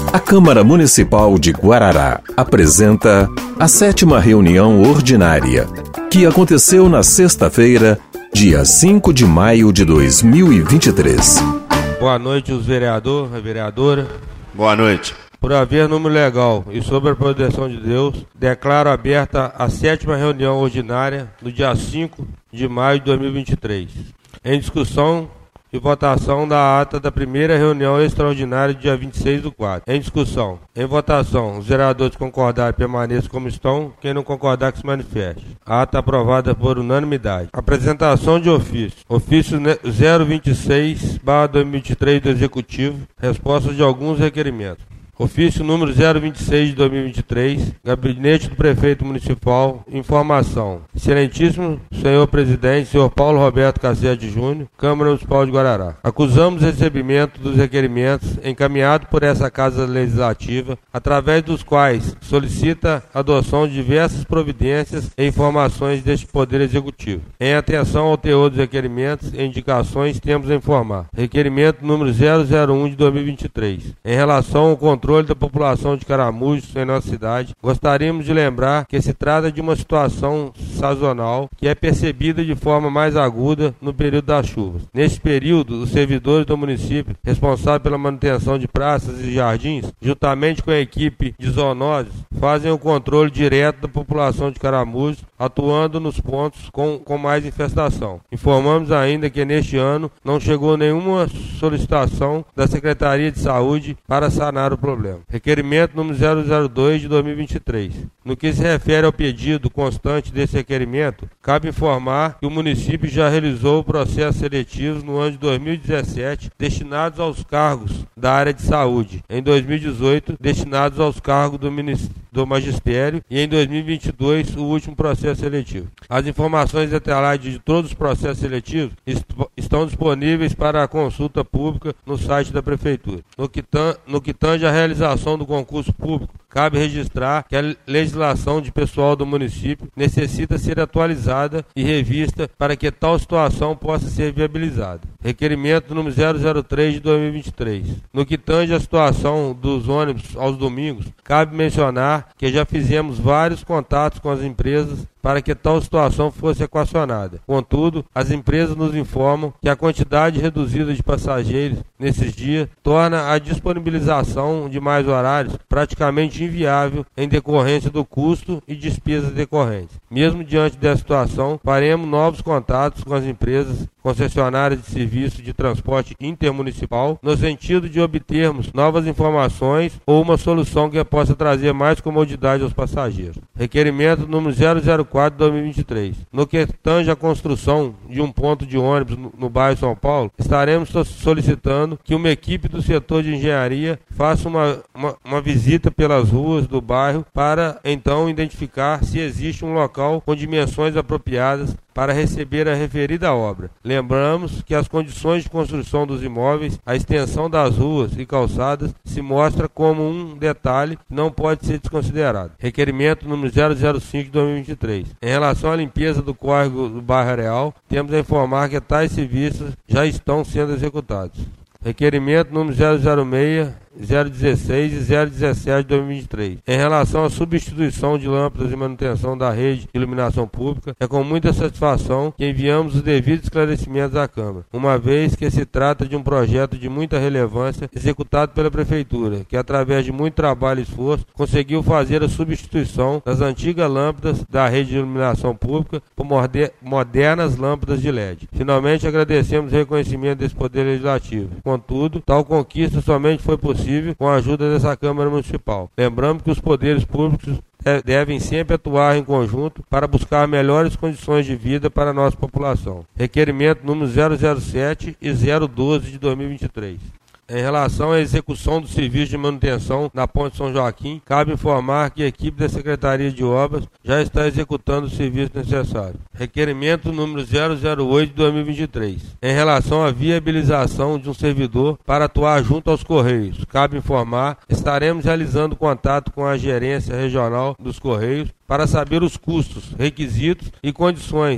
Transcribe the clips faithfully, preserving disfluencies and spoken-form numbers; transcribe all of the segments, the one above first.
A Câmara Municipal de Guarará apresenta a sétima reunião ordinária, que aconteceu na sexta-feira, dia cinco de maio de dois mil e vinte e três. Boa noite, os vereadores, a vereadora. Boa noite. Por haver número legal e sob a proteção de Deus, declaro aberta a sétima reunião ordinária do dia cinco de maio de dois mil e vinte e três. Em discussão e votação da ata da primeira reunião extraordinária do dia vinte e seis do quatro. Em discussão. Em votação, os vereadores concordarem permaneçam como estão, quem não concordar que se manifeste. A ata aprovada por unanimidade. Apresentação de ofício. Ofício zero vinte e seis barra dois mil e vinte e três do Executivo. Resposta de alguns requerimentos. Ofício número zero vinte e seis de dois mil e vinte e três, Gabinete do Prefeito Municipal, informação. Excelentíssimo senhor presidente, senhor Paulo Roberto Cassete Júnior, Câmara Municipal de Guarará. Acusamos o recebimento dos requerimentos encaminhados por essa Casa Legislativa, através dos quais solicita a adoção de diversas providências e informações deste Poder Executivo. Em atenção ao teor dos requerimentos e indicações, temos a informar. Requerimento número zero zero um de dois mil e vinte e três. Em relação ao controle da população de caramujos em nossa cidade, gostaríamos de lembrar que se trata de uma situação sazonal que é percebida de forma mais aguda no período das chuvas. Neste período, os servidores do município responsáveis pela manutenção de praças e jardins, juntamente com a equipe de zoonoses, fazem o controle direto da população de caramujos, atuando nos pontos com, com mais infestação. Informamos ainda que neste ano não chegou nenhuma solicitação da Secretaria de Saúde para sanar o problema. Requerimento número zero zero dois de dois mil e vinte e três. No que se refere ao pedido constante desse requerimento, cabe informar que o município já realizou processos seletivos no ano de dois mil e dezessete destinados aos cargos da área de saúde, em dois mil e dezoito destinados aos cargos do, do magistério e em dois mil e vinte e dois o último processo seletivo. As informações detalhadas de todos os processos seletivos est estão disponíveis para a consulta pública no site da Prefeitura. No que, no que tange a realização do concurso público, cabe registrar que a legislação de pessoal do município necessita ser atualizada e revista para que tal situação possa ser viabilizada. Requerimento número zero zero três de dois mil e vinte e três. No que tange a situação dos ônibus aos domingos, cabe mencionar que já fizemos vários contatos com as empresas para que tal situação fosse equacionada. Contudo, as empresas nos informam que a quantidade reduzida de passageiros nesses dias torna a disponibilização de mais horários praticamente inviável em decorrência do custo e despesas decorrentes. Mesmo diante dessa situação, faremos novos contatos com as empresas concessionárias de serviço de transporte intermunicipal, no sentido de obtermos novas informações ou uma solução que possa trazer mais comodidade aos passageiros. Requerimento número zero zero quatro de dois mil e vinte e três. No que tange a construção de um ponto de ônibus no, no bairro São Paulo, estaremos solicitando que uma equipe do setor de engenharia faça uma, uma, uma visita pelas ruas do bairro para então identificar se existe um local com dimensões apropriadas para receber a referida obra. Lembramos que as condições de construção dos imóveis, a extensão das ruas e calçadas se mostra como um detalhe que não pode ser desconsiderado. Requerimento número zero zero cinco de dois mil e vinte e três. Em relação à limpeza do córrego do bairro Areal, temos a informar que tais serviços já estão sendo executados. Requerimento número zero zero seis, zero dezesseis e zero dezessete de dois mil e vinte e três. Em relação à substituição de lâmpadas e manutenção da rede de iluminação pública, é com muita satisfação que enviamos os devidos esclarecimentos à Câmara, uma vez que se trata de um projeto de muita relevância executado pela Prefeitura, que através de muito trabalho e esforço conseguiu fazer a substituição das antigas lâmpadas da rede de iluminação pública por modernas lâmpadas de L E D. Finalmente agradecemos o reconhecimento desse Poder Legislativo. Contudo, tal conquista somente foi possível com a ajuda dessa Câmara Municipal. Lembramos que os poderes públicos devem sempre atuar em conjunto para buscar melhores condições de vida para a nossa população. Requerimento número zero zero sete e zero doze de dois mil e vinte e três. Em relação à execução do serviço de manutenção na Ponte São Joaquim, cabe informar que a equipe da Secretaria de Obras já está executando o serviço necessário. Requerimento número zero zero oito de dois mil e vinte e três. Em relação à viabilização de um servidor para atuar junto aos Correios, cabe informar que estaremos realizando contato com a gerência regional dos Correios para saber os custos, requisitos e condições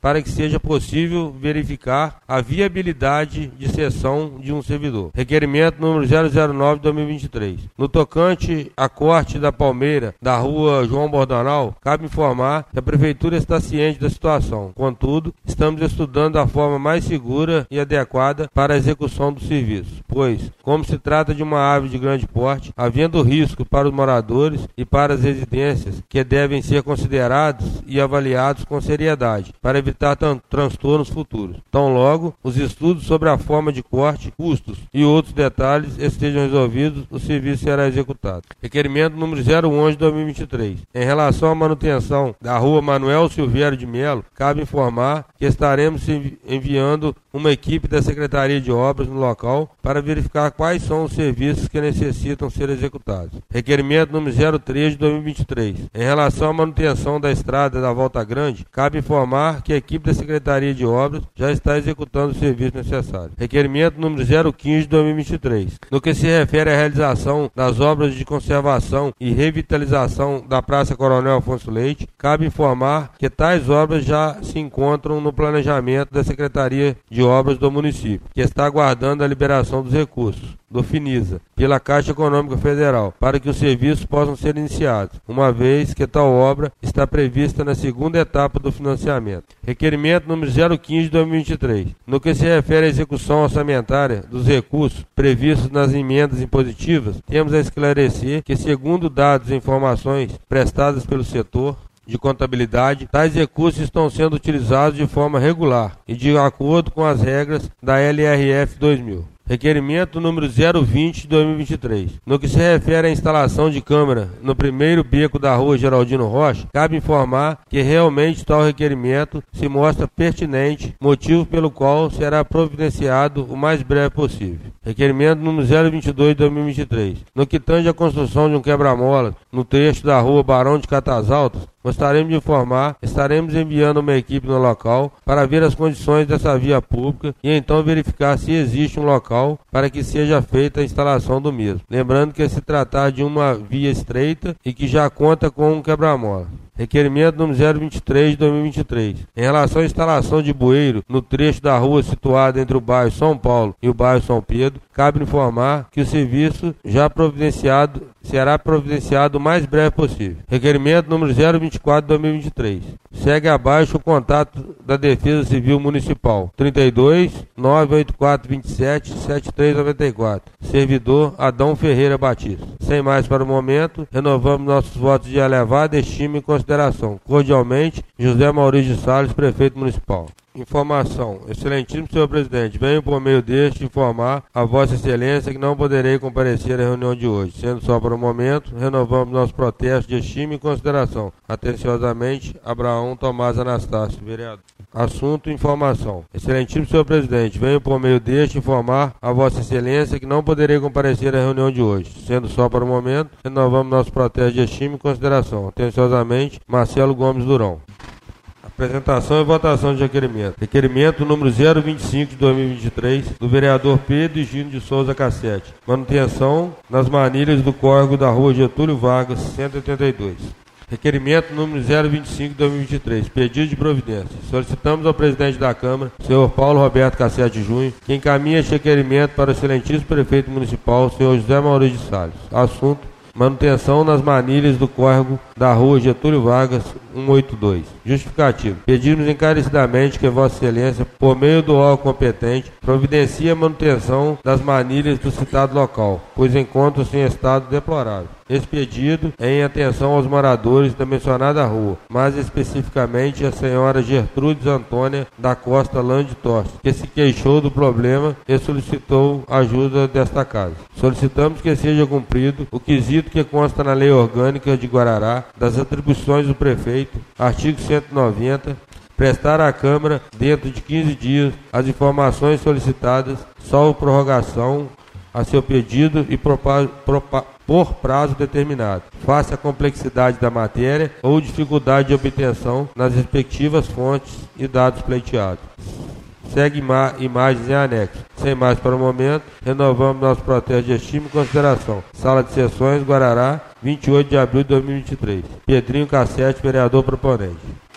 para que seja possível verificar a viabilidade de cessão de um servidor. Requerimento número zero zero nove barra dois mil e vinte e três. No tocante à corte da Palmeira, da rua João Bordanal, cabe informar que a Prefeitura está ciente da situação. Contudo, estamos estudando a forma mais segura e adequada para a execução do serviço, pois, como se trata de uma ave de grande porte, havendo risco para os moradores e para as residências que devem ser considerados e avaliados com seriedade, para evitar transtornos futuros. Tão logo, os estudos sobre a forma de corte, custos e outros detalhes estejam resolvidos, o serviço será executado. Requerimento número zero onze barra dois mil e vinte e três. Em relação à manutenção da rua Manuel Silvério de Melo, cabe informar que estaremos enviando uma equipe da Secretaria de Obras no local para verificar quais são os serviços que necessitam ser executados. Requerimento número zero três barra dois mil e vinte e três. Em relação à manutenção da estrada da Volta Grande, cabe informar que a equipe da Secretaria de Obras já está executando o serviço necessário. Requerimento número zero quinze barra dois mil e vinte e três. No que se refere à realização das obras de conservação e revitalização da Praça Coronel Afonso Leite, cabe informar que tais obras já se encontram no planejamento da Secretaria de Obras do município, que está aguardando a liberação dos recursos do FINISA pela Caixa Econômica Federal, para que os serviços possam ser iniciados, uma vez que tal obra está prevista na segunda etapa do financiamento. Requerimento número zero quinze barra dois mil e vinte e três. No que se refere à execução orçamentária dos recursos previstos nas emendas impositivas, temos a esclarecer que, segundo dados e informações prestadas pelo setor de contabilidade, tais recursos estão sendo utilizados de forma regular e de acordo com as regras da L R F dois mil. Requerimento número zero vinte barra dois mil e vinte e três. No que se refere à instalação de câmera no primeiro beco da rua Geraldino Rocha, cabe informar que realmente tal requerimento se mostra pertinente, motivo pelo qual será providenciado o mais breve possível. Requerimento número zero vinte e dois barra dois mil e vinte e três. No que tange a construção de um quebra-mola no trecho da rua Barão de Catas Altas, gostaríamos de informar, estaremos enviando uma equipe no local para ver as condições dessa via pública e então verificar se existe um local para que seja feita a instalação do mesmo. Lembrando que se tratar de uma via estreita e que já conta com um quebra-mola. Requerimento número zero vinte e três barra dois mil e vinte e três. Em relação à instalação de bueiro no trecho da rua situada entre o bairro São Paulo e o bairro São Pedro, cabe informar que o serviço já providenciado será providenciado o mais breve possível. Requerimento número zero vinte e quatro barra dois mil e vinte e três. Segue abaixo o contato da Defesa Civil Municipal: trinta e dois, nove oito quatro, vinte e sete, setenta e três noventa e quatro. Servidor Adão Ferreira Batista. Sem mais para o momento, renovamos nossos votos de elevada estima e consideração. Cordialmente, José Maurício de Salles, Prefeito Municipal. Informação. Excelentíssimo senhor presidente, venho por meio deste informar a vossa excelência que não poderei comparecer à reunião de hoje. Sendo só para o momento, renovamos nosso protesto de estima e consideração. Atenciosamente, Abraão Tomás Anastácio, vereador. Assunto: informação. Excelentíssimo senhor presidente, venho por meio deste informar a vossa excelência que não poderei comparecer à reunião de hoje. Sendo só para o momento, renovamos nosso protesto de estima e consideração. Atenciosamente, Marcelo Gomes Durão. Apresentação e votação de requerimento. Requerimento número zero vinte e cinco de dois mil e vinte e três, do vereador Pedro Higino de Souza Cassete. Manutenção nas manilhas do córrego da rua Getúlio Vargas, cento e oitenta e dois. Requerimento número zero vinte e cinco de dois mil e vinte e três. Pedido de providência. Solicitamos ao presidente da Câmara, senhor Paulo Roberto Cassete Júnior, que encaminhe este requerimento para o excelentíssimo prefeito municipal, senhor José Maurício de Salles. Assunto: manutenção nas manilhas do córrego da rua Getúlio Vargas, cento e oitenta e dois. Justificativo. Pedimos encarecidamente que Vossa Excelência, por meio do órgão competente, providencie a manutenção das manilhas do citado local, pois encontram-se em estado deplorável. Esse pedido é em atenção aos moradores da mencionada rua, mais especificamente a senhora Gertrudes Antônia da Costa Lande Torres, que se queixou do problema e solicitou ajuda desta casa. Solicitamos que seja cumprido o quesito que consta na Lei Orgânica de Guarará das atribuições do prefeito, artigo cento e noventa, prestar à Câmara, dentro de quinze dias, as informações solicitadas, salvo prorrogação a seu pedido e propa, propa, por prazo determinado, face à complexidade da matéria ou dificuldade de obtenção nas respectivas fontes e dados pleiteados. Segue ima imagens em anexo. Sem mais para o momento, renovamos nosso protesto de estima e consideração. Sala de Sessões, Guarará, vinte e oito de abril de dois mil e vinte e três. Pedrinho Cassete, vereador proponente.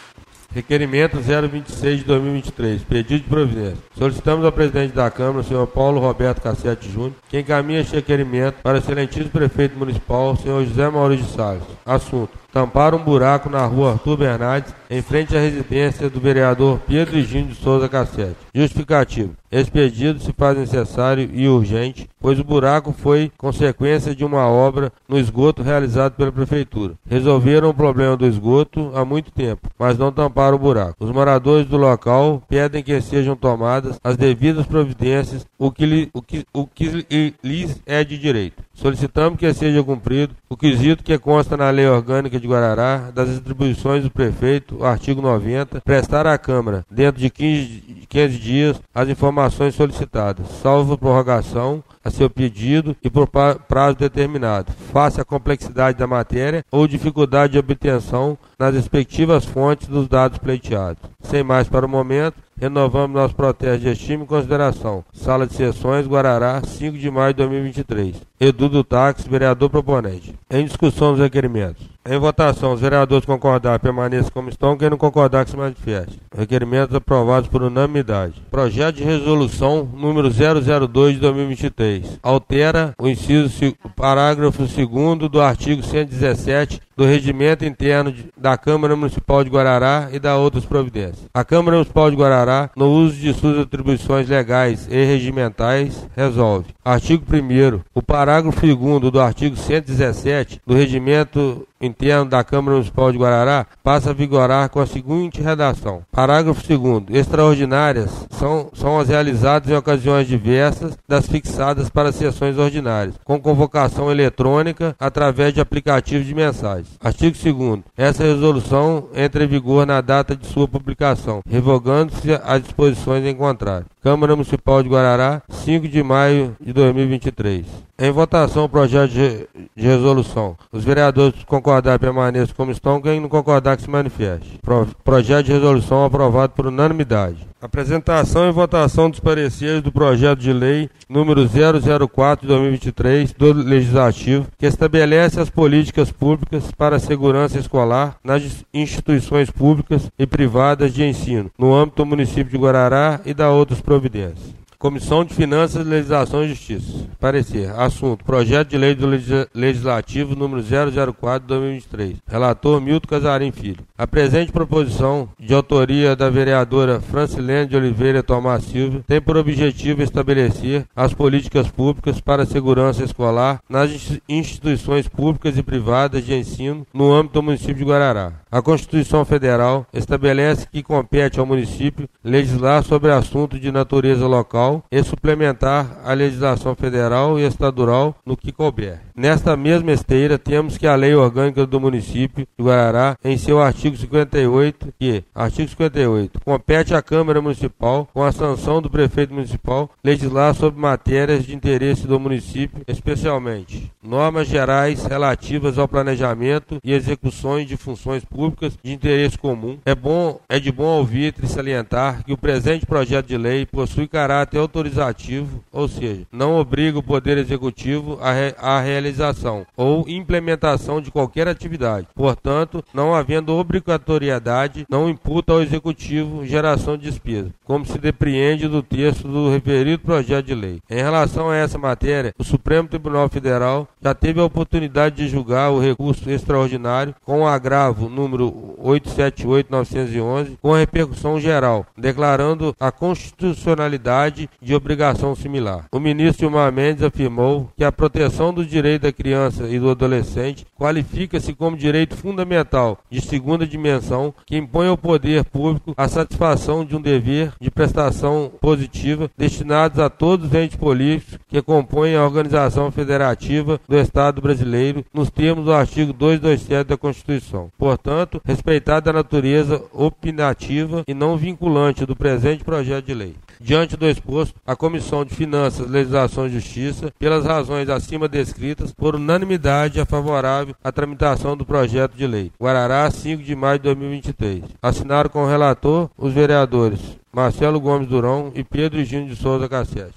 Requerimento zero vinte e seis de dois mil e vinte e três, pedido de providência. Solicitamos ao presidente da Câmara, senhor Paulo Roberto Cassete Júnior, que encaminhe este requerimento para o excelentíssimo prefeito municipal, senhor José Maurício de Salles. Assunto: tampar um buraco na rua Arthur Bernardes, em frente à residência do vereador Pedro Higino de Souza Cassete. Justificativo: esse pedido se faz necessário e urgente, pois o buraco foi consequência de uma obra no esgoto realizado pela Prefeitura. Resolveram o problema do esgoto há muito tempo, mas não tamparam o buraco. Os moradores do local pedem que sejam tomadas as devidas providências, o que, li, o que, o que lhes é de direito. Solicitamos que seja cumprido o quesito que consta na Lei Orgânica de Guarará das atribuições do prefeito, artigo noventa, prestar à Câmara, dentro de quinze dias, as informações solicitadas, salvo prorrogação a seu pedido e por prazo determinado, face à complexidade da matéria ou dificuldade de obtenção nas respectivas fontes dos dados pleiteados. Sem mais para o momento, renovamos nosso protesto de estima e consideração. Sala de Sessões, Guarará, cinco de maio de dois mil e vinte e três. Edu do Táxi, vereador proponente. Em discussão dos requerimentos. Em votação, os vereadores concordar permaneçam como estão, quem não concordar que se manifeste. Requerimentos aprovados por unanimidade. Projeto de resolução número zero zero dois de dois mil e vinte e três. Altera o inciso, o parágrafo segundo do artigo cento e dezessete do Regimento Interno de, da Câmara Municipal de Guarará e da outras providências. A Câmara Municipal de Guarará, no uso de suas atribuições legais e regimentais, resolve. Artigo primeiro. O parágrafo segundo do artigo cento e dezessete do Regimento Interno da Câmara Municipal de Guarará passa a vigorar com a seguinte redação. Parágrafo segundo. Extraordinárias são, são as realizadas em ocasiões diversas das fixadas para sessões ordinárias, com convocação eletrônica através de aplicativos de mensagens. Artigo segundo. Essa resolução entra em vigor na data de sua publicação, revogando-se as disposições em contrário. Câmara Municipal de Guarará, cinco de maio de dois mil e vinte e três. Em votação o projeto de, de resolução. Os vereadores concordar permaneçam como estão, quem não concordar que se manifeste. Pro, projeto de resolução aprovado por unanimidade. Apresentação e votação dos pareceres do projeto de lei número zero zero quatro de dois mil e vinte e três do Legislativo, que estabelece as políticas públicas para a segurança escolar nas instituições públicas e privadas de ensino, no âmbito do município de Guarará e da outras providências. Comissão de Finanças, Legislação e Justiça. Parecer. Assunto: projeto de lei do Legislativo número zero zero quatro de dois mil e vinte e três. Relator: Milton Casarim Filho. A presente proposição, de autoria da vereadora Francilene de Oliveira Tomás Silva, tem por objetivo estabelecer as políticas públicas para a segurança escolar nas instituições públicas e privadas de ensino no âmbito do município de Guarará. A Constituição Federal estabelece que compete ao município legislar sobre assuntos de natureza local e suplementar a legislação federal e estadual no que couber. Nesta mesma esteira, temos que a Lei Orgânica do Município de Guarará, em seu artigo cinquenta e oito, que, artigo cinquenta e oito, compete à Câmara Municipal, com a sanção do prefeito municipal, legislar sobre matérias de interesse do município, especialmente normas gerais relativas ao planejamento e execuções de funções públicas de interesse comum. É bom, é de bom ouvir e salientar que o presente projeto de lei possui caráter autorizativo, ou seja, não obriga o Poder Executivo à, re, à realização ou implementação de qualquer atividade. Portanto, não havendo obrigatoriedade, não imputa ao Executivo geração de despesa, como se depreende do texto do referido projeto de lei. Em relação a essa matéria, o Supremo Tribunal Federal já teve a oportunidade de julgar o recurso extraordinário com o agravo número oitocentos e setenta e oito barra novecentos e onze com repercussão geral, declarando a constitucionalidade de obrigação similar. O ministro Gilmar Mendes afirmou que a proteção do direito da criança e do adolescente qualifica-se como direito fundamental de segunda dimensão que impõe ao poder público a satisfação de um dever de prestação positiva destinados a todos os entes políticos que compõem a organização federativa do Estado brasileiro nos termos do artigo duzentos e vinte e sete da Constituição. Portanto, respeitada a natureza opinativa e não vinculante do presente projeto de lei. Diante do exposto, a Comissão de Finanças, Legislação e Justiça, pelas razões acima descritas, por unanimidade é favorável à tramitação do projeto de lei. Guarará, cinco de maio de dois mil e vinte e três. Assinaram com o relator os vereadores Marcelo Gomes Durão e Pedro Higino de Souza Cassete.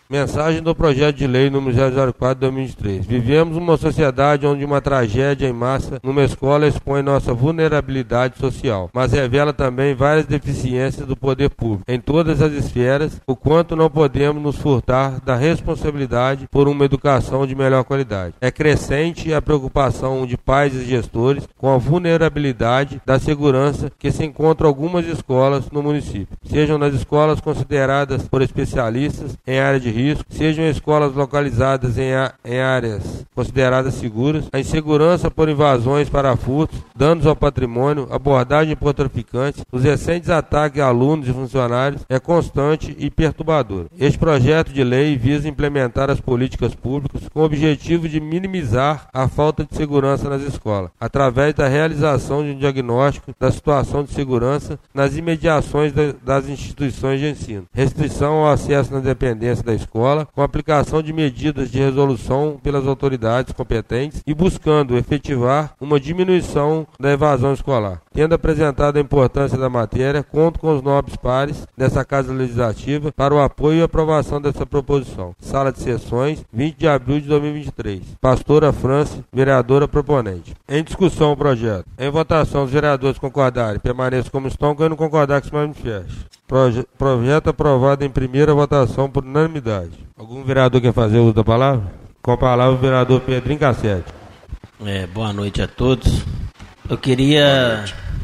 Mensagem do projeto de lei número zero zero quatro barra dois mil e vinte e três. Vivemos uma sociedade onde uma tragédia em massa numa escola expõe nossa vulnerabilidade social, mas revela também várias deficiências do poder público, em todas as esferas, o quanto não podemos nos furtar da responsabilidade por uma educação de melhor qualidade. É crescente a preocupação de pais e gestores com a vulnerabilidade da segurança que se encontra em algumas escolas no município, sejam nas escolas consideradas por especialistas em área de risco, sejam escolas localizadas em, a, em áreas consideradas seguras. A insegurança por invasões para furtos, danos ao patrimônio, abordagem por traficantes, os recentes ataques a alunos e funcionários é constante e perturbador. Este projeto de lei visa implementar as políticas públicas com o objetivo de minimizar a falta de segurança nas escolas, através da realização de um diagnóstico da situação de segurança nas imediações de, das instituições de ensino, restrição ao acesso na dependência da escola, com aplicação de medidas de resolução pelas autoridades competentes e buscando efetivar uma diminuição da evasão escolar. Tendo apresentado a importância da matéria, conto com os nobres pares dessa Casa Legislativa para o apoio e aprovação dessa proposição. Sala de Sessões, vinte de abril de dois mil e vinte e três. Pastora Franci, vereadora proponente. Em discussão o projeto. Em votação, os vereadores concordarem, permaneçam como estão. Quem não concordar, que se manifeste. Proje- projeto aprovado em primeira votação por unanimidade. Algum vereador quer fazer uso da palavra? Com a palavra o vereador Pedrinho Cassete. É, boa noite a todos. Eu queria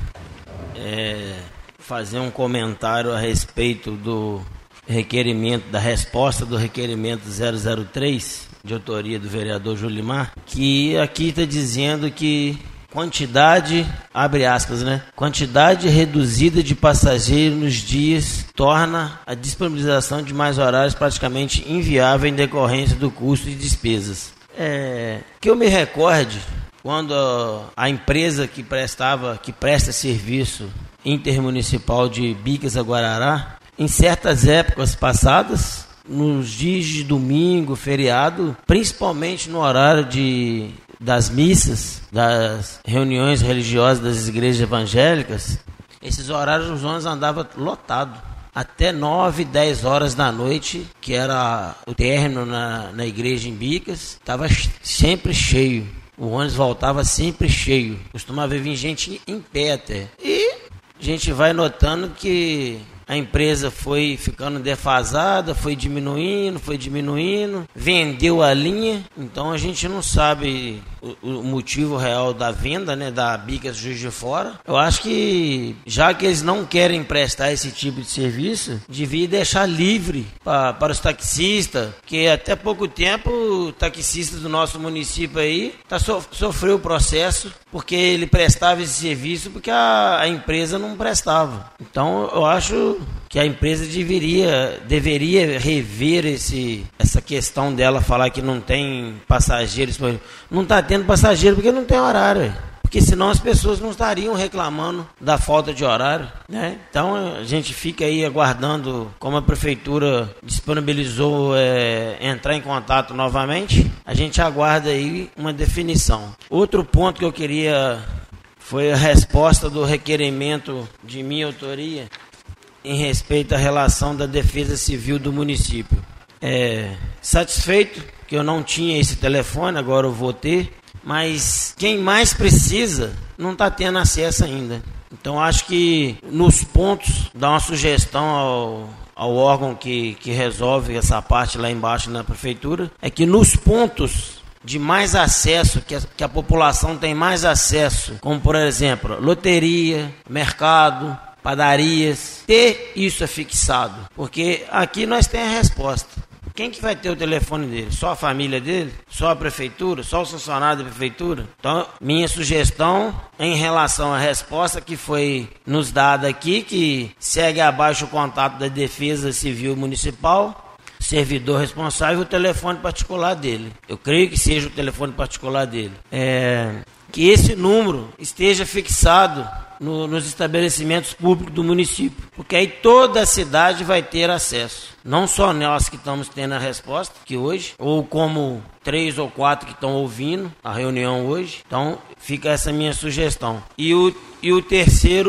é, fazer um comentário a respeito do requerimento, da resposta do requerimento zero zero três, de autoria do vereador Julimar, que aqui está dizendo que quantidade, abre aspas, né? Quantidade reduzida de passageiros nos dias torna a disponibilização de mais horários praticamente inviável em decorrência do custo e despesas. É, que eu me recorde, quando a empresa que prestava, que presta serviço intermunicipal de Bicas a Guarará, em certas épocas passadas, nos dias de domingo, feriado, principalmente no horário de das missas, das reuniões religiosas das igrejas evangélicas, esses horários os ônibus andavam lotados. Até nove, dez horas da noite, que era o término na, na igreja em Bicas, estava sempre cheio. O ônibus voltava sempre cheio. Costumava vir gente em pé até. E a gente vai notando que a empresa foi ficando defasada, foi diminuindo, foi diminuindo, vendeu a linha, então a gente não sabe o, o motivo real da venda, né, da Bicas Juiz de Fora. Eu acho que, já que eles não querem prestar esse tipo de serviço, devia deixar livre pra, para os taxistas, que até pouco tempo o taxista do nosso município aí tá, so, sofreu o processo porque ele prestava esse serviço porque a, a empresa não prestava. Então eu acho que a empresa deveria, deveria rever esse, essa questão dela falar que não tem passageiros. Não está tendo passageiro porque não tem horário. Porque senão as pessoas não estariam reclamando da falta de horário, né? Então a gente fica aí aguardando, como a prefeitura disponibilizou é, entrar em contato novamente, a gente aguarda aí uma definição. Outro ponto que eu queria foi a resposta do requerimento de minha autoria em respeito à relação da Defesa Civil do município. É, satisfeito que eu não tinha esse telefone, agora eu vou ter, mas quem mais precisa não está tendo acesso ainda. Então acho que nos pontos, dá uma sugestão ao, ao órgão que, que resolve essa parte lá embaixo na prefeitura, é que nos pontos de mais acesso, que a, que a população tem mais acesso, como por exemplo, loteria, mercado, padarias, ter isso fixado, porque aqui nós temos a resposta. Quem que vai ter o telefone dele? Só a família dele? Só a prefeitura? Só o funcionário da prefeitura? Então, minha sugestão em relação à resposta que foi nos dada aqui, que segue abaixo o contato da Defesa Civil Municipal, servidor responsável, o telefone particular dele. Eu creio que seja o telefone particular dele. É, que esse número esteja fixado No, nos estabelecimentos públicos do município, porque aí toda a cidade vai ter acesso, não só nós que estamos tendo a resposta que hoje, ou como três ou quatro que estão ouvindo a reunião hoje. Então fica essa minha sugestão. E o, e o terceiro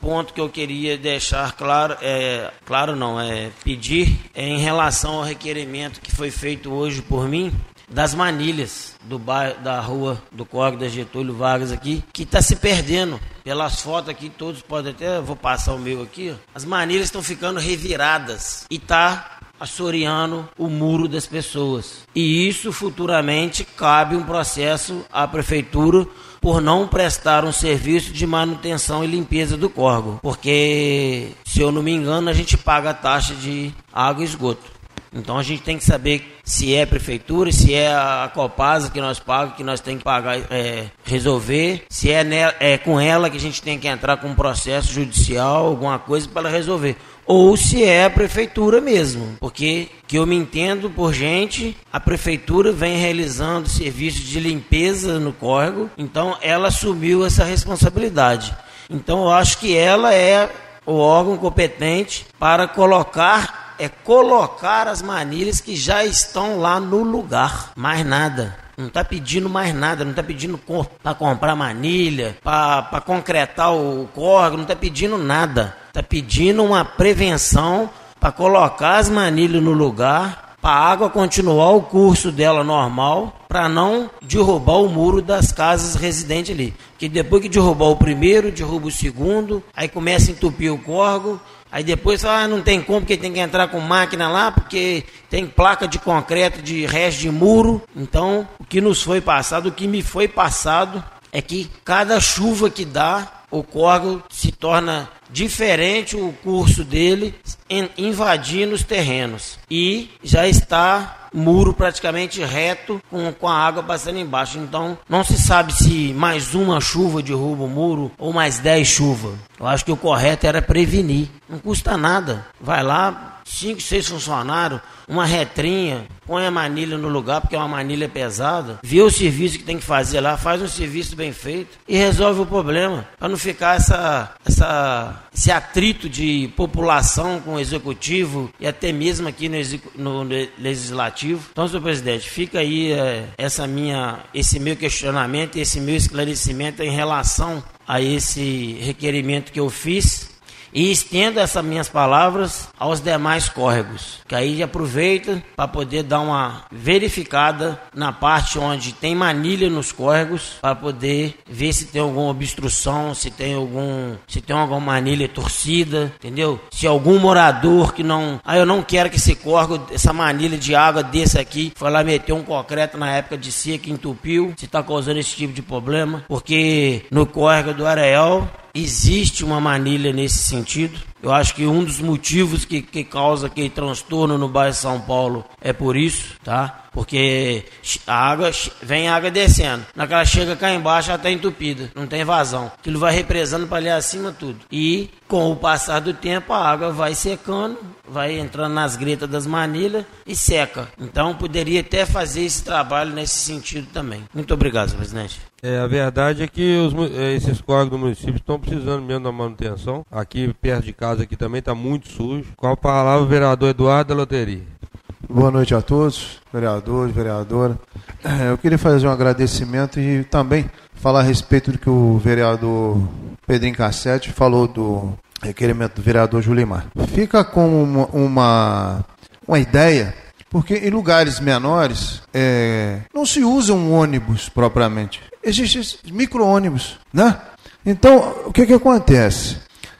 ponto que eu queria deixar claro, é, claro não, é pedir é, em relação ao requerimento que foi feito hoje por mim, das manilhas do bairro, da rua do Córrego da Getúlio Vargas aqui, que está se perdendo. Pelas fotos aqui, todos podem até, vou passar o meu aqui, ó. As manilhas estão ficando reviradas e está assoreando o muro das pessoas. E isso futuramente cabe um processo à prefeitura por não prestar um serviço de manutenção e limpeza do córrego. Porque, se eu não me engano, a gente paga a taxa de água e esgoto. Então a gente tem que saber se é a prefeitura, se é a Copasa que nós pagamos, que nós temos que pagar, é, resolver, se é, nela, é com ela que a gente tem que entrar com um processo judicial, alguma coisa para ela resolver. Ou se é a prefeitura mesmo, porque que eu me entendo por gente, a prefeitura vem realizando serviços de limpeza no córrego, então ela assumiu essa responsabilidade. Então eu acho que ela é o órgão competente para colocar é colocar as manilhas que já estão lá no lugar, mais nada. Não está pedindo mais nada, não está pedindo para comprar manilha, para concretar o córrego, não está pedindo nada. Está pedindo uma prevenção para colocar as manilhas no lugar, para a água continuar o curso dela normal, para não derrubar o muro das casas residentes ali. Porque depois que derrubar o primeiro, derruba o segundo, aí começa a entupir o córrego. Aí depois ah, não tem como, porque tem que entrar com máquina lá, porque tem placa de concreto de resto de muro. Então, o que nos foi passado, o que me foi passado, é que cada chuva que dá, o córrego se torna diferente, o curso dele, invadindo os terrenos. E já está muro praticamente reto, com, com a água passando embaixo. Então, não se sabe se mais uma chuva derruba o muro ou mais dez chuvas. Eu acho que o correto era prevenir. Não custa nada. Vai lá, cinco, seis funcionários, uma retrinha, põe a manilha no lugar, porque é uma manilha pesada, vê o serviço que tem que fazer lá, faz um serviço bem feito e resolve o problema. Para não ficar essa, essa, esse atrito de população com o executivo e até mesmo aqui no, no legislativo. Então, senhor presidente, fica aí é, essa minha, esse meu questionamento, esse meu esclarecimento em relação a esse requerimento que eu fiz. E estendo essas minhas palavras aos demais córregos, que aí aproveita para poder dar uma verificada na parte onde tem manilha nos córregos, para poder ver se tem alguma obstrução, se tem algum, se tem alguma manilha torcida, entendeu? Se algum morador que não, ah, eu não quero que esse córrego, essa manilha de água desse aqui, foi lá meter um concreto na época de seca que entupiu, se está causando esse tipo de problema, porque no córrego do Areal existe uma manilha nesse sentido. Eu acho que um dos motivos que, que causa aquele transtorno no bairro de São Paulo é por isso, tá? Porque a água, vem a água descendo. Naquela chega cá embaixo, ela está entupida, não tem vazão. Aquilo vai represando para ali acima tudo. E com o passar do tempo, a água vai secando, vai entrando nas gretas das manilhas e seca. Então, poderia até fazer esse trabalho nesse sentido também. Muito obrigado, senhor presidente. É, a verdade é que os, esses córregos do município estão precisando mesmo da manutenção. Aqui perto de casa aqui também está muito sujo. Com a palavra o vereador Eduardo da Loteria. Boa noite a todos, vereadores, vereadora. Eu queria fazer um agradecimento e também falar a respeito do que o vereador Pedrinho Cassete falou do requerimento do vereador Julimar. Fica com uma, uma, uma ideia, porque em lugares menores é, não se usa um ônibus propriamente. Existem micro-ônibus, né? Então, o que que acontece?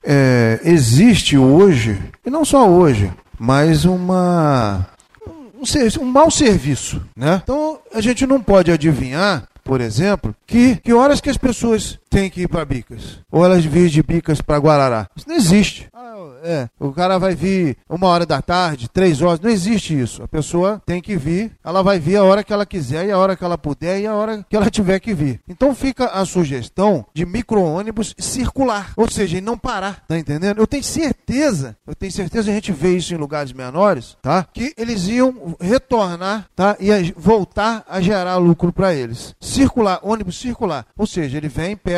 É, existe hoje, e não só hoje, mas uma, um, um mau serviço, né? Então, a gente não pode adivinhar, por exemplo, que, que horas que as pessoas têm que ir para Bicas, ou elas vêm de Bicas para Guarará. Isso não existe. É, o cara vai vir uma hora da tarde, três horas, não existe isso. A pessoa tem que vir, ela vai vir a hora que ela quiser, e a hora que ela puder, e a hora que ela tiver que vir. Então fica a sugestão de micro-ônibus circular, ou seja, não parar, tá entendendo? Eu tenho certeza, eu tenho certeza, a gente vê isso em lugares menores, tá? Que eles iam retornar, tá? E voltar a gerar lucro para eles. Circular, ônibus circular, ou seja, ele vem, pega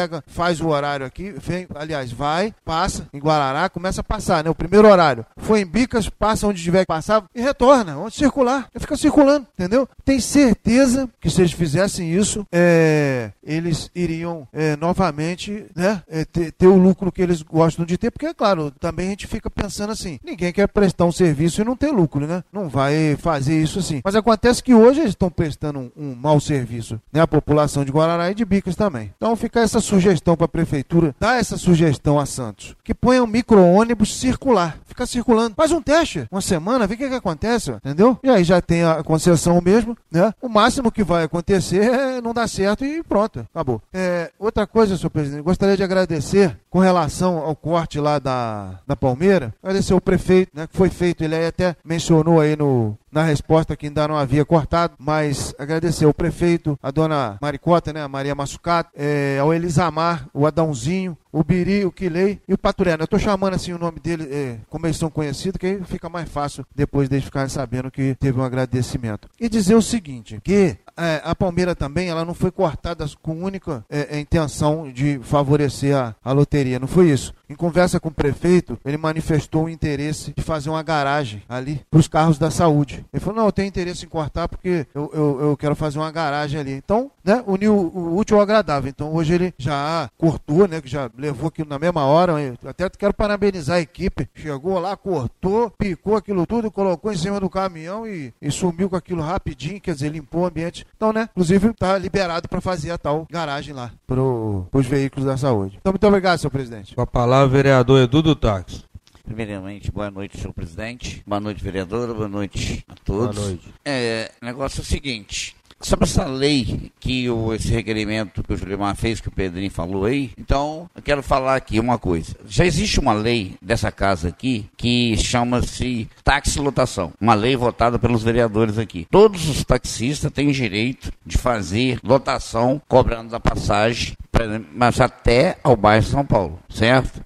pega, faz o horário aqui, vem, aliás, vai, passa em Guarará, começa a passar, né? O primeiro horário foi em Bicas, passa onde tiver que passar e retorna, onde circular, e fica circulando, entendeu? Tem certeza que se eles fizessem isso, é, eles iriam é, novamente, né, é, ter, ter o lucro que eles gostam de ter, porque, é claro, também a gente fica pensando assim, ninguém quer prestar um serviço e não ter lucro, né? Não vai fazer isso assim. Mas acontece que hoje eles estão prestando um, um mau serviço, né? A população de Guarará e de Bicas também. Então fica essa sugestão para a prefeitura, dá essa sugestão a Santos, que ponha um micro-ônibus circular, fica circulando, faz um teste, uma semana, vê o que, que acontece, entendeu? E aí já tem a concessão mesmo, né? O máximo que vai acontecer é não dar certo e pronto, acabou. É, outra coisa, senhor presidente, gostaria de agradecer com relação ao corte lá da, da Palmeira, agradecer ao prefeito, né, que foi feito, ele aí até mencionou aí no, na resposta que ainda não havia cortado, mas agradecer ao prefeito, a dona Maricota, né, a Maria Massucato, é, ao Elisamar, o Adãozinho, o Biri, o Quilei e o Patureno. Eu estou chamando assim o nome dele, é, como eles são conhecidos, que aí fica mais fácil depois deles ficarem sabendo que teve um agradecimento. E dizer o seguinte, que é, a Palmeira também, ela não foi cortada com única é, intenção de favorecer a, a loteria, não foi isso. Em conversa com o prefeito, ele manifestou o interesse de fazer uma garagem ali para os carros da saúde. Ele falou, não, eu tenho interesse em cortar porque eu, eu, eu quero fazer uma garagem ali. Então, né, uniu o útil ao agradável. Então, hoje ele já cortou, né, que já levou aquilo na mesma hora. Eu até quero parabenizar a equipe. Chegou lá, cortou, picou aquilo tudo, colocou em cima do caminhão e, e sumiu com aquilo rapidinho, quer dizer, limpou o ambiente. Então, né, inclusive está liberado para fazer a tal garagem lá para os veículos da saúde. Então, muito obrigado, senhor presidente. Com a palavra, vereador Edu do Táxi. Primeiramente, boa noite, senhor presidente. Boa noite, vereadora. Boa noite a todos. Boa noite. É, o negócio é o seguinte. Sobre essa lei, que o, esse requerimento que o Julimar fez, que o Pedrinho falou aí, então eu quero falar aqui uma coisa. Já existe uma lei dessa casa aqui que chama-se táxi lotação. Uma lei votada pelos vereadores aqui. Todos os taxistas têm direito de fazer lotação cobrando da passagem, mas até ao bairro de São Paulo, certo?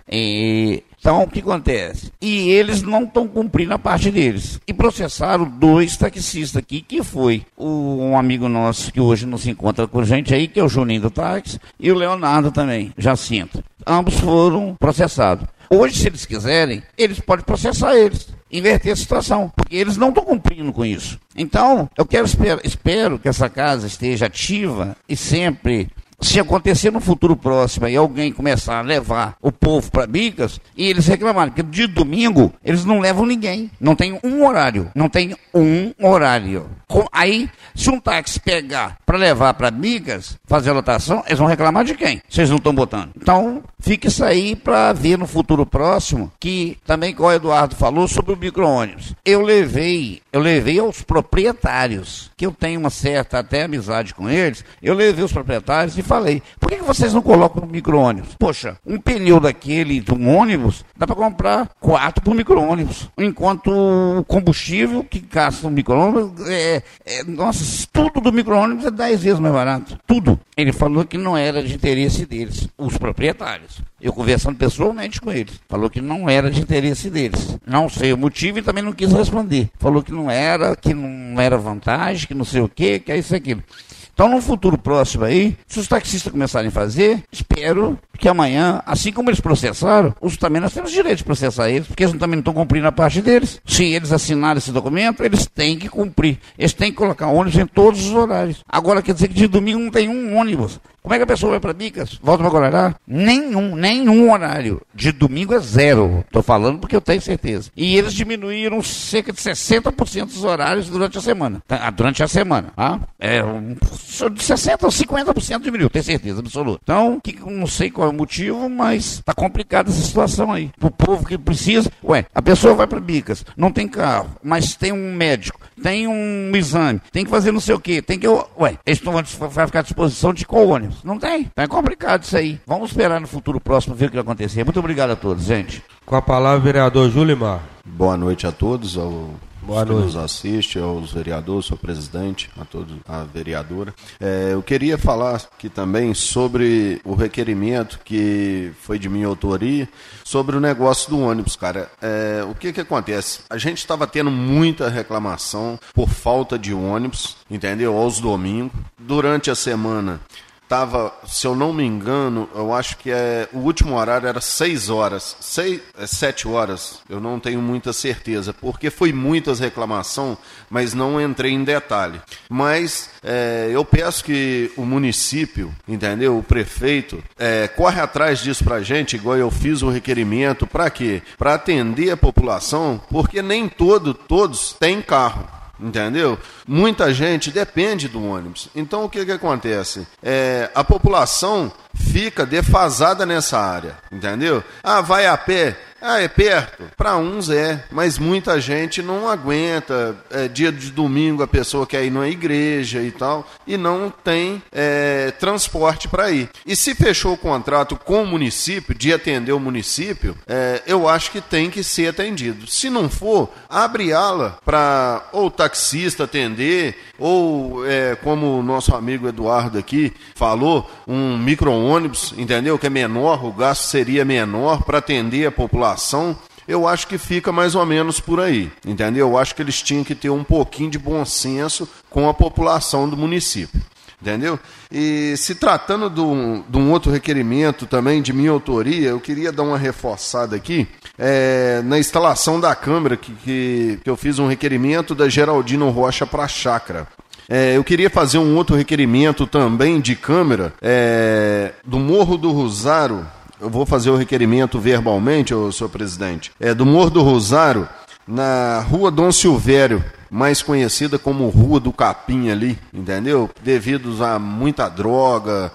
E então, o que acontece? E eles não estão cumprindo a parte deles. E processaram dois taxistas aqui, que foi o, um amigo nosso que hoje não se encontra com a gente aí, que é o Juninho do Táxi, e o Leonardo também, Jacinto. Ambos foram processados. Hoje, se eles quiserem, eles podem processar eles, inverter a situação, porque eles não estão cumprindo com isso. Então, eu quero espero, espero que essa casa esteja ativa e sempre... Se acontecer no futuro próximo e alguém começar a levar o povo para Bicas, e eles reclamarem, porque de domingo eles não levam ninguém, não tem um horário, não tem um horário. Aí, se um táxi pegar para levar para Bicas, fazer a lotação, eles vão reclamar de quem? Vocês não estão botando. Então, fica isso aí para ver no futuro próximo, que também que o Eduardo falou sobre o micro-ônibus. Eu levei, eu levei aos proprietários, que eu tenho uma certa até amizade com eles, eu levei os proprietários e falei, por que, que vocês não colocam no micro-ônibus? Poxa, um pneu daquele de um ônibus, dá para comprar quatro por micro-ônibus. Enquanto o combustível que gasta no micro-ônibus, é, é, nossa, tudo do micro-ônibus é dez vezes mais barato. Tudo. Ele falou que não era de interesse deles, os proprietários. Eu conversando pessoalmente com eles. Falou que não era de interesse deles. Não sei o motivo e também não quis responder. Falou que não era, que não era vantagem, que não sei o quê, que é isso e aquilo. Então, no futuro próximo aí, se os taxistas começarem a fazer, espero que amanhã, assim como eles processaram, os, também nós temos direito de processar eles, porque eles também não estão cumprindo a parte deles. Se eles assinaram esse documento, eles têm que cumprir. Eles têm que colocar ônibus em todos os horários. Agora, quer dizer que de domingo não tem um ônibus. Como é que a pessoa vai para Bicas, volta para Guarará? Nenhum, nenhum horário. De domingo é zero. Estou falando porque eu tenho certeza. E eles diminuíram cerca de sessenta por cento dos horários durante a semana. Durante a semana. Tá? É, de sessenta por cento a cinquenta por cento diminuiu, tenho certeza absoluta. Então, que, não sei qual é o motivo, mas está complicada essa situação aí. Para o povo que precisa. Ué, a pessoa vai para Bicas, não tem carro, mas tem um médico, tem um exame, tem que fazer não sei o quê, tem que... Ué, eles não vão ficar à disposição de qual ônibus? Não tem. Então é complicado isso aí. Vamos esperar no futuro próximo ver o que vai acontecer. Muito obrigado a todos, gente. Com a palavra, vereador Julimar. Boa noite a todos, ao Boa que noite. nos assiste, aos vereadores, ao presidente, a todos, a vereadora. É, eu queria falar aqui também sobre o requerimento que foi de minha autoria, sobre o negócio do ônibus, cara. É, o que que acontece? A gente estava tendo muita reclamação por falta de ônibus, entendeu? Aos domingos. Durante a semana, estava, se eu não me engano, eu acho que é, o último horário era seis horas, seis, sete horas, eu não tenho muita certeza, porque foi muitas reclamações, mas não entrei em detalhe. Mas é, eu peço que o município, entendeu, o prefeito, é, corre atrás disso pra gente, igual eu fiz o requerimento, para quê? Para atender a população, porque nem todo, todos têm carro. Entendeu? Muita gente depende do ônibus. Então o que que acontece? É, a população fica defasada nessa área, entendeu? Ah, vai a pé? Ah, é perto? Para uns é, mas muita gente não aguenta. É, dia de domingo a pessoa quer ir na igreja e tal, e não tem é, transporte para ir. E se fechou o contrato com o município, de atender o município, é, eu acho que tem que ser atendido. Se não for, abre ala para ou taxista atender, ou é, como o nosso amigo Eduardo aqui falou, um micro-ônibus, entendeu? Que é menor, o gasto seria menor para atender a população. Eu acho que fica mais ou menos por aí, entendeu? Eu acho que eles tinham que ter um pouquinho de bom senso com a população do município, entendeu? E se tratando de um, de um outro requerimento também de minha autoria, eu queria dar uma reforçada aqui, é, na instalação da câmera, que, que, que eu fiz um requerimento da Geraldino Rocha para a chácara. É, eu queria fazer um outro requerimento também de câmera é, do Morro do Rosário. Eu vou fazer o requerimento verbalmente, ô, senhor presidente. É do Morro do Rosário, na Rua Dom Silvério, mais conhecida como Rua do Capim ali, entendeu? Devido a muita droga,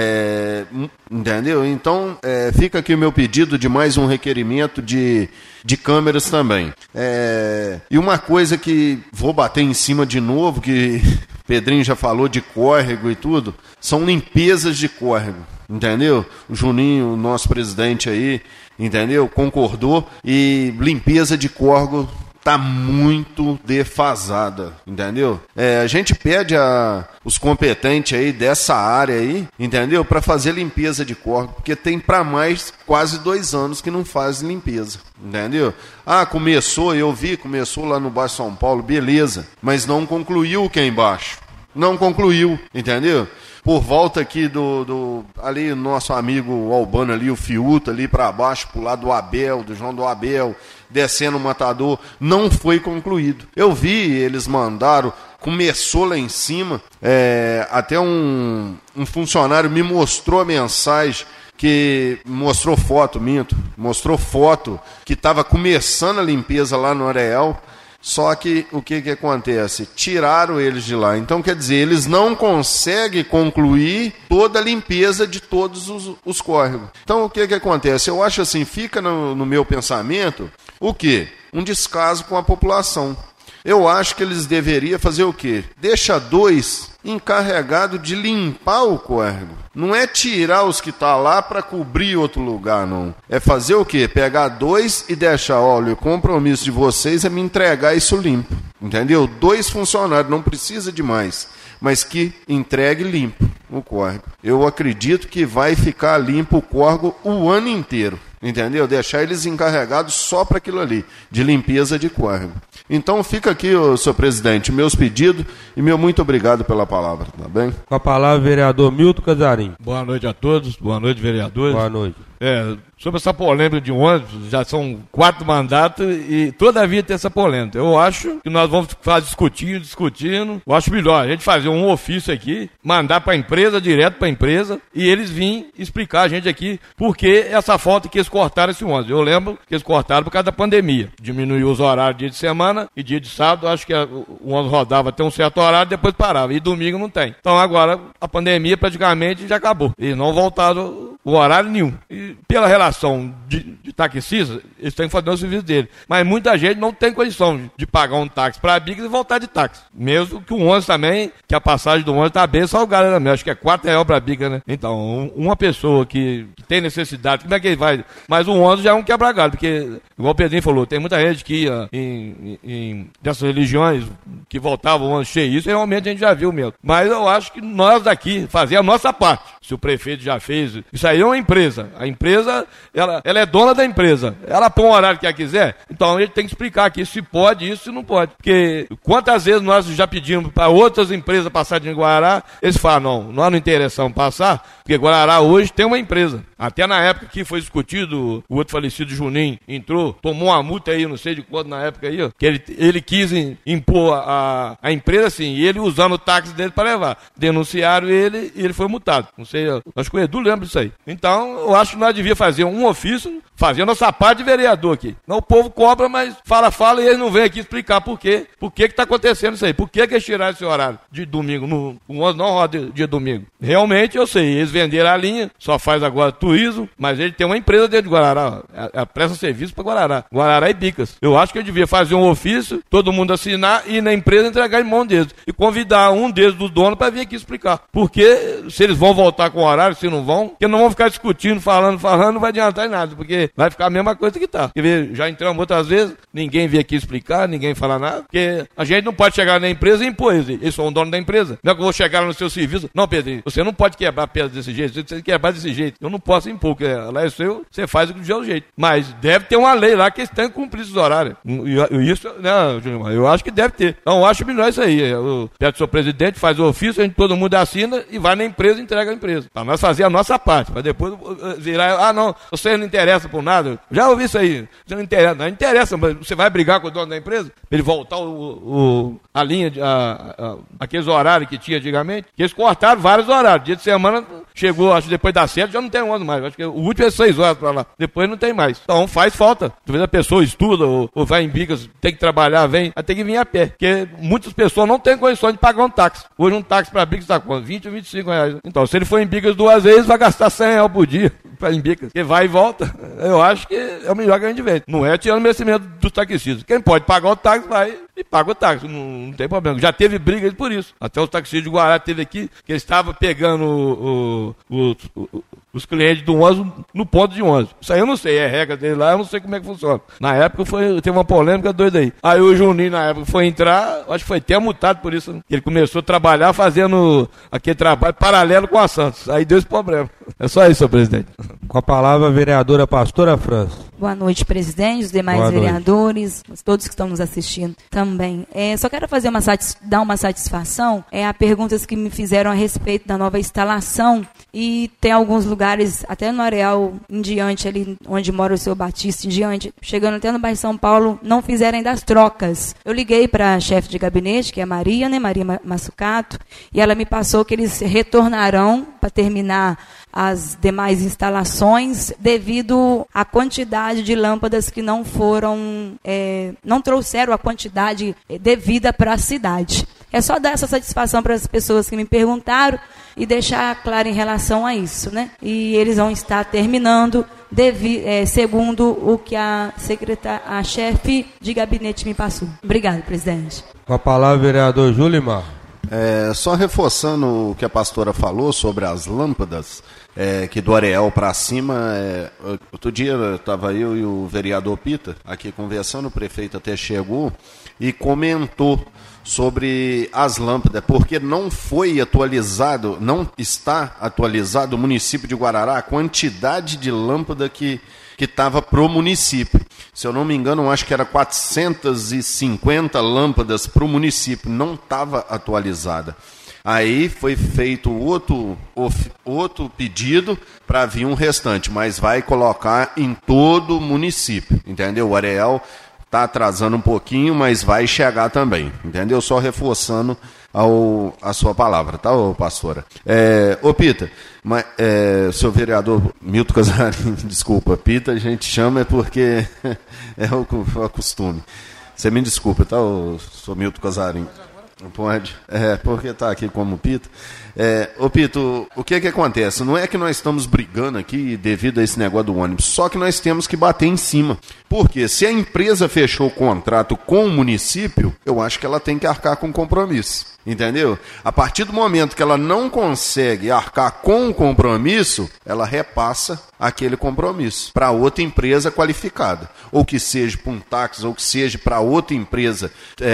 é, entendeu? Então, é, fica aqui o meu pedido de mais um requerimento de, de câmeras também. É, e uma coisa que vou bater em cima de novo, que Pedrinho já falou de córrego e tudo, são limpezas de córrego. Entendeu? O Juninho, o nosso presidente aí, entendeu? Concordou, e limpeza de córrego tá muito defasada, entendeu? É, a gente pede a, os competentes aí dessa área aí, entendeu? Para fazer limpeza de córrego, porque tem para mais quase dois anos que não faz limpeza, entendeu? Ah, começou, eu vi, começou lá no Baixo São Paulo, beleza, mas não concluiu o que é embaixo. Não concluiu, entendeu? Por volta aqui do, do ali nosso amigo Albano ali, o Fiuta ali para baixo, pro lado do Abel, do João do Abel, descendo o Matador, não foi concluído. Eu vi, eles mandaram, começou lá em cima, é, até um, um funcionário me mostrou a mensagem, que mostrou foto, minto, mostrou foto que estava começando a limpeza lá no Areal. Só que o que, que acontece? Tiraram eles de lá. Então, quer dizer, eles não conseguem concluir toda a limpeza de todos os, os córregos. Então, o que, que acontece? Eu acho assim, fica no, no meu pensamento, o quê? Um descaso com a população. Eu acho que eles deveriam fazer o quê? Deixa dois encarregados de limpar o córrego. Não é tirar os que estão tá lá para cobrir outro lugar, não. É fazer o quê? Pegar dois e deixar, olha, o compromisso de vocês é me entregar isso limpo. Entendeu? Dois funcionários, não precisa de mais, mas que entregue limpo o córrego. Eu acredito que vai ficar limpo o córrego o ano inteiro. Entendeu? Deixar eles encarregados só para aquilo ali, de limpeza de córrego. Então fica aqui, ô, senhor presidente, meus pedidos e meu muito obrigado pela palavra, tá bem? Com a palavra, vereador Milton Casarim. Boa noite a todos, boa noite, vereadores. Boa noite. É, sobre essa polêmica de ônibus, já são quatro mandatos e todavia tem essa polêmica. Eu acho que nós vamos ficar discutindo, discutindo. Eu acho melhor a gente fazer um ofício aqui, mandar para a empresa, direto para a empresa, e eles virem explicar a gente aqui por que essa falta que eles cortaram esse ônibus. Eu lembro que eles cortaram por causa da pandemia. Diminuiu os horários dia de semana e dia de sábado, acho que o ônibus rodava até um certo horário, depois parava. E domingo não tem. Então agora a pandemia praticamente já acabou. E não voltaram o horário nenhum. E pela relação de, de taxistas, eles têm que fazer o serviço dele. Mas muita gente não tem condição de, de pagar um táxi para a Bicas e voltar de táxi. Mesmo que o ônibus também, que a passagem do ônibus está bem salgada também. Acho que é quatro reais para a Bicas, né? Então, um, uma pessoa que, que tem necessidade, como é que ele vai? Mas o ônibus já é um quebra-galho, porque, igual o Pedrinho falou, tem muita gente que ia em, em, em dessas religiões que voltavam o ônibus cheio. Isso realmente a gente já viu mesmo. Mas eu acho que nós daqui fazer a nossa parte. se o prefeito já fez. Isso aí é uma empresa. A empresa, ela, ela é dona da empresa. Ela põe o horário que ela quiser. Então ele tem que explicar aqui se pode isso, se não pode. Porque quantas vezes nós já pedimos para outras empresas passarem em Guarará, eles falam, não, nós não interessamos passar, porque Guarará hoje tem uma empresa. Até na época que foi discutido, o outro falecido Juninho entrou, tomou uma multa aí, não sei de quanto na época aí, ó, que ele, ele quis impor a, a empresa assim, e ele usando o táxi dele para levar. Denunciaram ele e ele foi multado. Não sei, acho que o Edu lembra disso aí. Então, eu acho que nós devíamos fazer um ofício, fazer a nossa parte de vereador aqui. Não, o povo cobra, mas fala, fala e eles não vêm aqui explicar por quê. Por que que tá acontecendo isso aí? Por que que eles tiraram esse horário de domingo? No, não roda de, de domingo. Realmente, eu sei, eles venderam a linha, só faz agora turismo, mas ele tem uma empresa dentro de Guarará. Ela presta serviço para Guarará. Guarará e Bicas. Eu acho que eu devia fazer um ofício, todo mundo assinar e na empresa entregar em mão deles. E convidar um deles dos donos para vir aqui explicar. Porque se eles vão voltar com o horário, se não vão, porque não vão ficar discutindo, falando, falando, não vai adiantar em nada, porque vai ficar a mesma coisa que tá. Já entramos outras vezes, ninguém veio aqui explicar, ninguém fala nada, porque a gente não pode chegar na empresa e impor eles. Eles são o dono da empresa. Não é que eu vou chegar no seu serviço. Não, Pedrinho, você não pode quebrar a pedra desse jeito, você tem que quebrar desse jeito. Eu não posso impor, porque lá é seu, você faz do seu jeito. Mas deve ter uma lei lá que eles têm que cumprir esses horários. E isso, não, eu acho que deve ter. Então eu acho melhor isso aí. Eu peço ao seu presidente, faz o ofício, a gente, todo mundo assina e vai na empresa e entrega a empresa. Para nós fazer a nossa parte, para depois virar, ah não, você não interessa por nada. Já ouvi isso aí, você não interessa. Não interessa, mas você vai brigar com o dono da empresa? Pra ele voltar o, o, a linha, de, a, a, aqueles horários que tinha antigamente, que eles cortaram vários horários. Dia de semana chegou, acho que depois das sete já não tem um ano mais. Acho que o último é seis horas para lá. Depois não tem mais. Então faz falta. Talvez a pessoa estuda ou, ou vai em Bicas, tem que trabalhar, vem, vai ter que vir a pé. Porque muitas pessoas não têm condições de pagar um táxi. Hoje um táxi para Bicas está quanto? vinte ou vinte e cinco reais. Então se ele for em Bicas duas vezes, vai gastar cem reais por dia para em Bicas. Porque vai e volta. Eu acho que é o melhor que a gente vê. Não é tirando o merecimento dos taxistas. Quem pode pagar o táxi, vai e paga o táxi. Não, não tem problema. Já teve brigas por isso. Até os taxistas de Guará teve aqui, que eles estavam pegando o, o, o, os clientes do onze no ponto de onze. Isso aí eu não sei, é regra dele lá, eu não sei como é que funciona. Na época foi, teve uma polêmica doida aí. Aí o Juninho, na época, foi entrar, acho que foi até multado por isso. Né? Ele começou a trabalhar fazendo aquele trabalho paralelo com a Santos. Aí deu esse problema. É só isso, senhor presidente. Com a palavra, a vereadora Pastora França. Boa noite, presidente, os demais Boa vereadores, noite. Todos que estão nos assistindo também. É, só quero fazer uma satis- dar uma satisfação é, a perguntas que me fizeram a respeito da nova instalação. E tem alguns lugares, até no Areal em diante, ali onde mora o seu Batista em diante, chegando até no bairro São Paulo, não fizeram ainda as trocas. Eu liguei para a chefe de gabinete, que é a Maria, né, Maria Massucato, e ela me passou que eles retornarão para terminar as demais instalações devido à quantidade de lâmpadas que não foram, é, não trouxeram a quantidade devida para a cidade. É só dar essa satisfação para as pessoas que me perguntaram e deixar claro em relação a isso, né? E eles vão estar terminando devi, é, segundo o que a secretária, a chefe de gabinete me passou. Obrigado, presidente. Com a palavra, vereador Julimar. É, só reforçando o que a pastora falou sobre as lâmpadas, é, que do Areal para cima, é, outro dia estava eu e o vereador Pita aqui conversando, o prefeito até chegou e comentou sobre as lâmpadas, porque não foi atualizado, não está atualizado o município de Guarará a quantidade de lâmpada que que estava para o município. Se eu não me engano, acho que era quatrocentas e cinquenta lâmpadas para o município, não estava atualizada. Aí foi feito outro, outro pedido para vir um restante, mas vai colocar em todo o município, entendeu? O Areal está atrasando um pouquinho, mas vai chegar também, entendeu? Só reforçando ao, a sua palavra, tá, ô pastora? É, ô Pita, mas, é, seu vereador Milton Casarim, desculpa, Pita a gente chama é porque é o, o costume. Você me desculpa, tá, ô, sou Milton Casarim? Não pode? É, porque está aqui como Pito. É, ô Pito, o que é que acontece? Não é que nós estamos brigando aqui devido a esse negócio do ônibus, só que nós temos que bater em cima. Porque se a empresa fechou o contrato com o município, eu acho que ela tem que arcar com compromisso. Entendeu? A partir do momento que ela não consegue arcar com o compromisso, ela repassa aquele compromisso para outra empresa qualificada. Ou que seja para um táxi, ou que seja para outra empresa,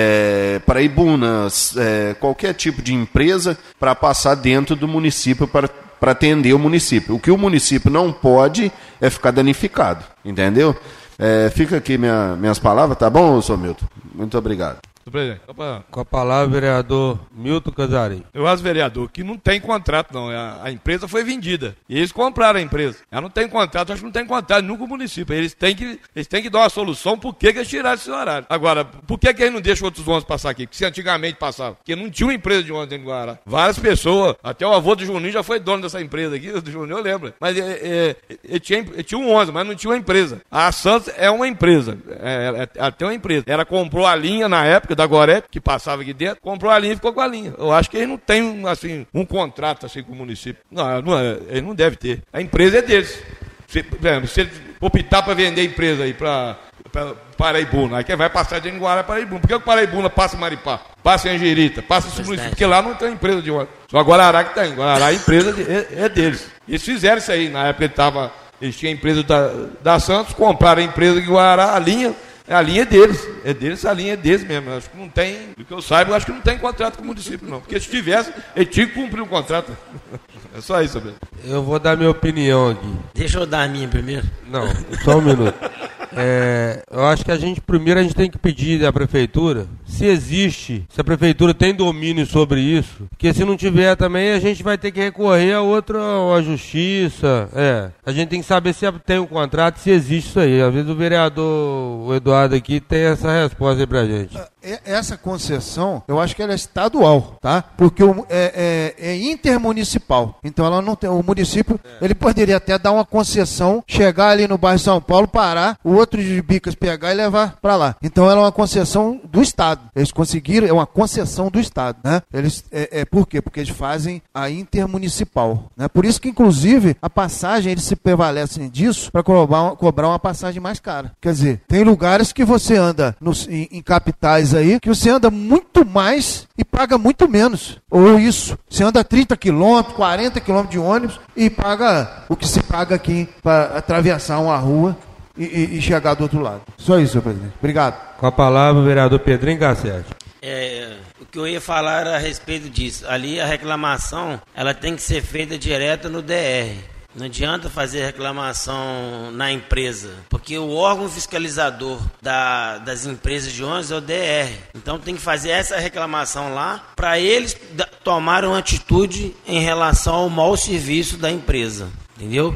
é, para Ibunas, é, qualquer tipo de empresa, para passar dentro do município para para atender o município. O que o município não pode é ficar danificado, entendeu? É, fica aqui minha, minhas palavras, tá bom, senhor Milton? Muito obrigado. Presidente, opa. Com a palavra, vereador Milton Casarim. Eu acho, vereador, que não tem contrato, não. A, a empresa foi vendida. E eles compraram a empresa. Ela não tem contrato, acho que não tem contrato nunca o município. Eles têm que, eles têm que dar uma solução por que, que eles tiraram esse horário. Agora, por que, que eles não deixam outros ônibus passar aqui? Porque se antigamente passava. Porque não tinha uma empresa de ônibus em Guarará. Várias pessoas, até o avô do Juninho já foi dono dessa empresa aqui, do Juninho eu lembro. Mas é, é, ele, tinha, ele tinha um ônibus, mas não tinha uma empresa. A Santos é uma empresa. É, é, até uma empresa. Ela comprou a linha na época da Goré, que passava aqui dentro, comprou a linha e ficou com a linha. Eu acho que ele não tem, assim, um contrato assim com o município. Não, não ele não deve ter. A empresa é deles. Se, se ele optar para vender a empresa aí para Paraibuna, aí que vai passar de Guará para Paraibuna. Por que o Paraibuna passa em Maripá? Passa em Angerita? Passa em município? Porque lá não tem empresa de ônibus. Só Guarará que tem. Guarará a empresa de, é, é deles. Eles fizeram isso aí. Na época ele tava, eles tinham a empresa da, da Santos, compraram a empresa de Guarará, a linha. A linha é deles, é deles, a linha é deles mesmo. Eu acho que não tem, do que eu saiba, eu acho que não tem contrato com o município, não. Porque se tivesse, ele tinha que cumprir o contrato. É só isso, mesmo. Eu vou dar minha opinião aqui. Deixa eu dar a minha primeiro. Não, só um minuto. É, eu acho que a gente, primeiro, a gente tem que pedir à prefeitura se existe, se a prefeitura tem domínio sobre isso, porque se não tiver também, a gente vai ter que recorrer a outra, a justiça. É, a gente tem que saber se tem um contrato, se existe isso aí. Às vezes o vereador, o Eduardo aqui, tem essa resposta aí pra gente. Essa concessão, eu acho que ela é estadual, tá? Porque o, é, é, é intermunicipal. Então ela não tem, o município, é. ele poderia até dar uma concessão, chegar ali no bairro São Paulo, parar, o outro de Bicas pegar e levar para lá. Então ela é uma concessão do Estado. Eles conseguiram, é uma concessão do Estado, né? Eles, é, é por quê? Porque eles fazem a intermunicipal, né? Por isso que, inclusive, a passagem, eles se prevalecem disso para cobrar, cobrar uma passagem mais cara. Quer dizer, tem lugares que você anda nos, em, em capitais aí, que você anda muito mais e paga muito menos. Ou isso, você anda trinta quilômetros, quarenta quilômetros de ônibus e paga o que se paga aqui para atravessar uma rua e, e, e chegar do outro lado. Só isso, senhor presidente. Obrigado. Com a palavra, o vereador Pedrinho Cassete. É, o que eu ia falar era a respeito disso. Ali a reclamação, ela tem que ser feita direto no D R. Não adianta fazer reclamação na empresa, porque o órgão fiscalizador da, das empresas de ônibus é o D R. Então tem que fazer essa reclamação lá para eles da, tomarem uma atitude em relação ao mau serviço da empresa, entendeu?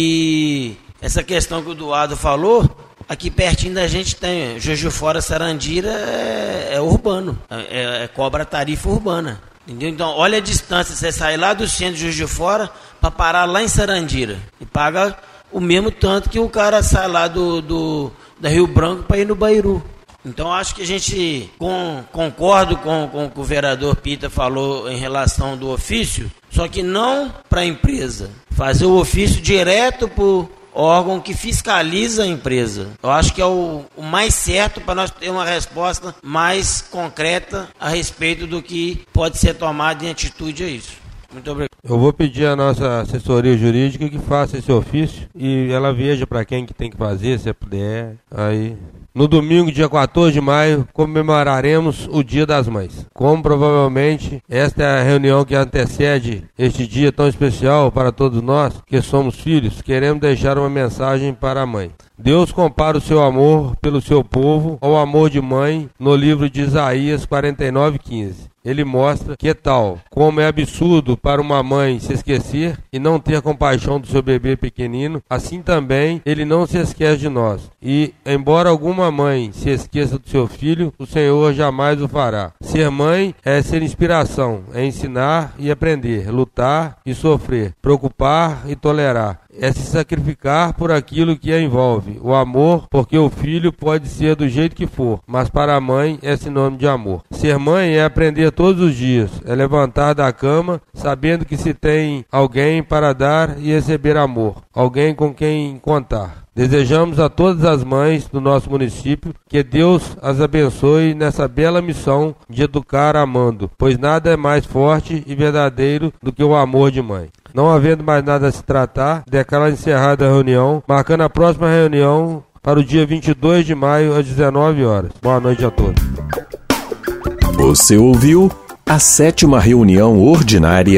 E essa questão que o Eduardo falou, aqui pertinho da gente tem Juiz de Fora, Sarandira, é, é urbano, é, é cobra tarifa urbana. Entendeu? Então, olha a distância, você sai lá do centro de Juiz de Fora para parar lá em Sarandira e paga o mesmo tanto que o cara sai lá do, do da Rio Branco para ir no Bairu. Então, acho que a gente com, concordo com, com o que o vereador Pita falou em relação do ofício, só que não para a empresa, fazer o ofício direto para o órgão que fiscaliza a empresa. Eu acho que é o, o mais certo para nós ter uma resposta mais concreta a respeito do que pode ser tomado em atitude a isso. Muito obrigado. Eu vou pedir à nossa assessoria jurídica que faça esse ofício e ela veja para quem que tem que fazer, se puder. Aí, no domingo, dia quatorze de maio, comemoraremos o Dia das Mães. Como provavelmente esta é a reunião que antecede este dia tão especial para todos nós, que somos filhos, queremos deixar uma mensagem para a mãe. Deus compara o seu amor pelo seu povo ao amor de mãe no livro de Isaías quarenta e nove, quinze. Ele mostra que tal, como é absurdo para uma mãe se esquecer e não ter compaixão do seu bebê pequenino, assim também ele não se esquece de nós. E, embora alguma mãe se esqueça do seu filho, o Senhor jamais o fará. Ser mãe é ser inspiração, é ensinar e aprender, lutar e sofrer, preocupar e tolerar. É se sacrificar por aquilo que a envolve. O amor, porque o filho pode ser do jeito que for, mas para a mãe é sinônimo de amor. Ser mãe é aprender todos os dias, é levantar da cama sabendo que se tem alguém para dar e receber amor, alguém com quem contar. Desejamos a todas as mães do nosso município que Deus as abençoe nessa bela missão de educar amando, pois nada é mais forte e verdadeiro do que o amor de mãe. Não havendo mais nada a se tratar, declara encerrada a reunião, marcando a próxima reunião para o dia vinte e dois de maio às dezenove horas. Boa noite a todos. Você ouviu a sétima reunião ordinária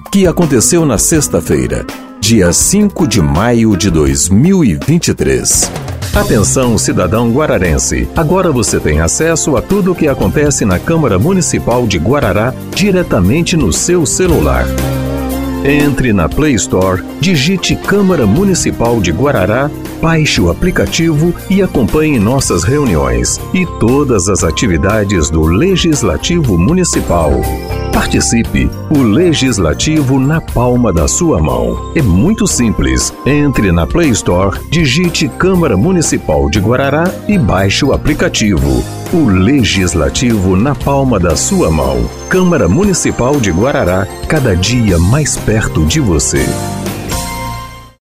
que aconteceu na sexta-feira, dia cinco de maio de dois mil e vinte e três. Atenção, cidadão guararense! Agora você tem acesso a tudo o que acontece na Câmara Municipal de Guarará diretamente no seu celular. Entre na Play Store, digite Câmara Municipal de Guarará, baixe o aplicativo e acompanhe nossas reuniões e todas as atividades do Legislativo Municipal. Participe! O Legislativo na palma da sua mão. É muito simples. Entre na Play Store, digite Câmara Municipal de Guarará e baixe o aplicativo. O Legislativo na palma da sua mão. Câmara Municipal de Guarará, cada dia mais perto de você.